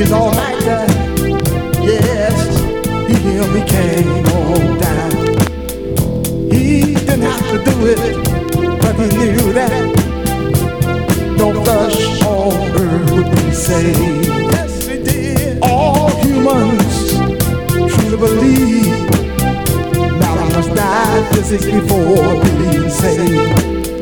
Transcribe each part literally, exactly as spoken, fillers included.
He's all nighter. Yes, he healed me, came on down. He didn't have to do it, but he knew that no flesh on earth would be saved. Yes, he did. All humans truly believe now I must die physically before being saved.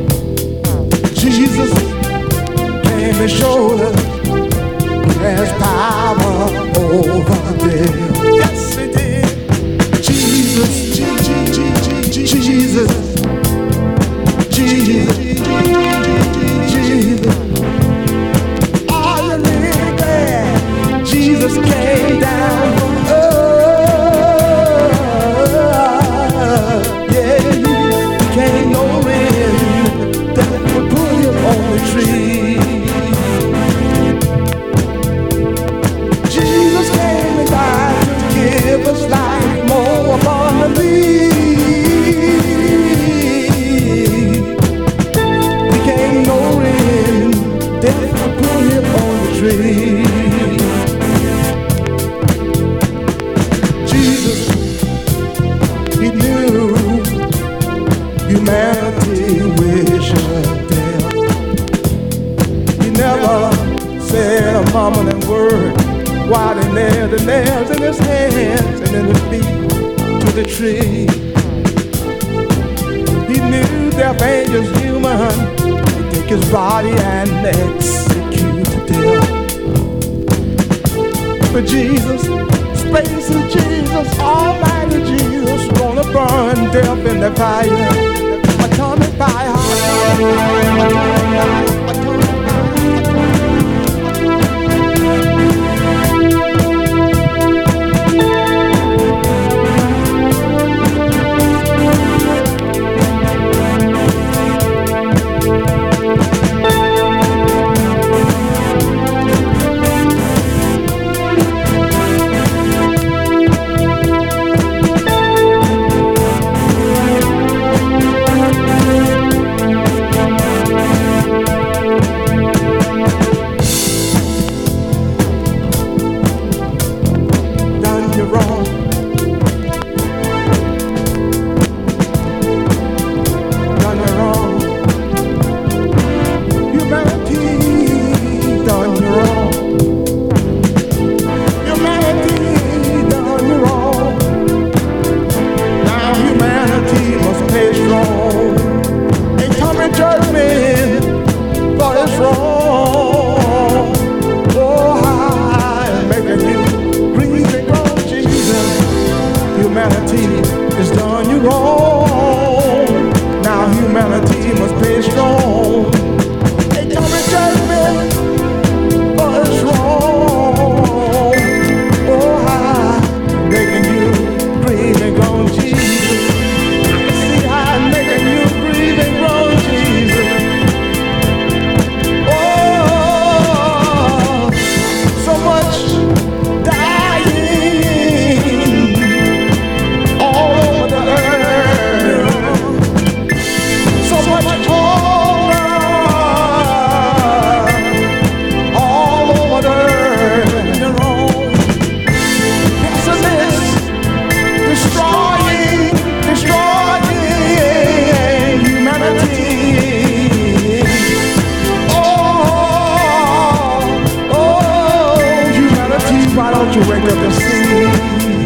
Jesus came and showed us there's power over death. Yes, he did. Jesus, Jesus, Jesus, Jesus, Jesus. Are you really glad Jesus came down? Oh, yeah, he came no rain that would put him on the tree. Give us life more abundantly. We can't know in death will put him on the tree. Jesus, he knew humanity wished death. He never said a mumbling word while they nailed the nails in his hands and in his feet to the tree. He knew death angels human would take his body and execute death. But Jesus, space of Jesus, almighty Jesus, gonna burn death in the fire, atomic fire, atomic fire, atomic fire. Why don't you wake up and sing?